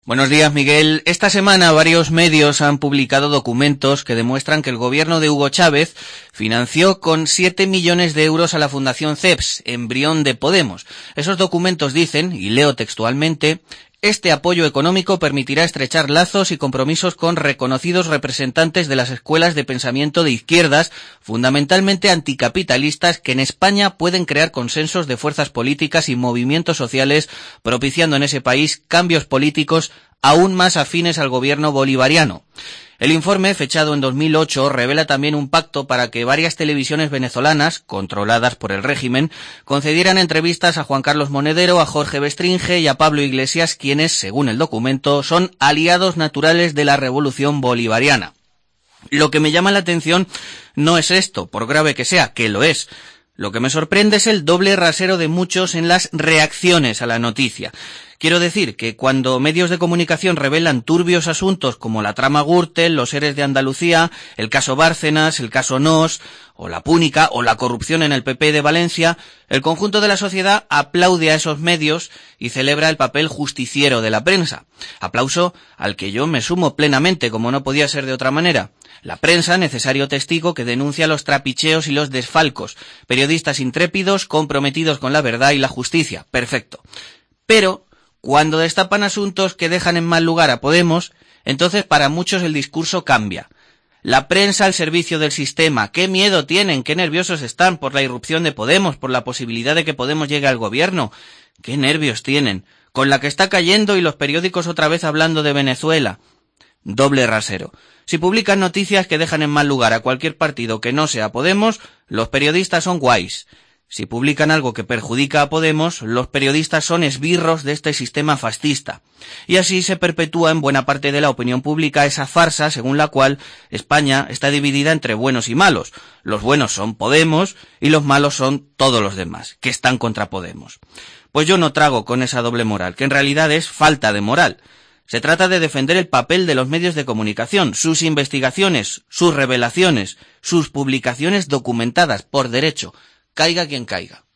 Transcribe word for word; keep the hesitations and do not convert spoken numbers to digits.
Buenos días, Miguel. Esta semana varios medios han publicado documentos que demuestran que el gobierno de Hugo Chávez financió con siete millones de euros a la Fundación CEPS, embrión de Podemos. Esos documentos dicen, y leo textualmente: este apoyo económico permitirá estrechar lazos y compromisos con reconocidos representantes de las escuelas de pensamiento de izquierdas, fundamentalmente anticapitalistas, que en España pueden crear consensos de fuerzas políticas y movimientos sociales, propiciando en ese país cambios políticos aún más afines al gobierno bolivariano. El informe, fechado en dos mil ocho, revela también un pacto para que varias televisiones venezolanas, controladas por el régimen, concedieran entrevistas a Juan Carlos Monedero, a Jorge Bestringe y a Pablo Iglesias, quienes, según el documento, son aliados naturales de la revolución bolivariana. Lo que me llama la atención no es esto, por grave que sea, que lo es. Lo que me sorprende es el doble rasero de muchos en las reacciones a la noticia. Quiero decir que cuando medios de comunicación revelan turbios asuntos como la trama Gürtel, los ERES de Andalucía, el caso Bárcenas, el caso Nos, o la Púnica, o la corrupción en el P P de Valencia, el conjunto de la sociedad aplaude a esos medios y celebra el papel justiciero de la prensa. Aplauso al que yo me sumo plenamente, como no podía ser de otra manera. La prensa, necesario testigo que denuncia los trapicheos y los desfalcos. Periodistas intrépidos, comprometidos con la verdad y la justicia. Perfecto. Pero cuando destapan asuntos que dejan en mal lugar a Podemos, entonces para muchos el discurso cambia. La prensa al servicio del sistema. ¿Qué miedo tienen? ¿Qué nerviosos están por la irrupción de Podemos, por la posibilidad de que Podemos llegue al gobierno? ¿Qué nervios tienen? Con la que está cayendo y los periódicos otra vez hablando de Venezuela. Doble rasero. Si publican noticias que dejan en mal lugar a cualquier partido que no sea Podemos, los periodistas son guays. Si publican algo que perjudica a Podemos, los periodistas son esbirros de este sistema fascista. Y así se perpetúa en buena parte de la opinión pública esa farsa según la cual España está dividida entre buenos y malos. Los buenos son Podemos y los malos son todos los demás, que están contra Podemos. Pues yo no trago con esa doble moral, que en realidad es falta de moral. Se trata de defender el papel de los medios de comunicación, sus investigaciones, sus revelaciones, sus publicaciones documentadas por derecho, caiga quien caiga.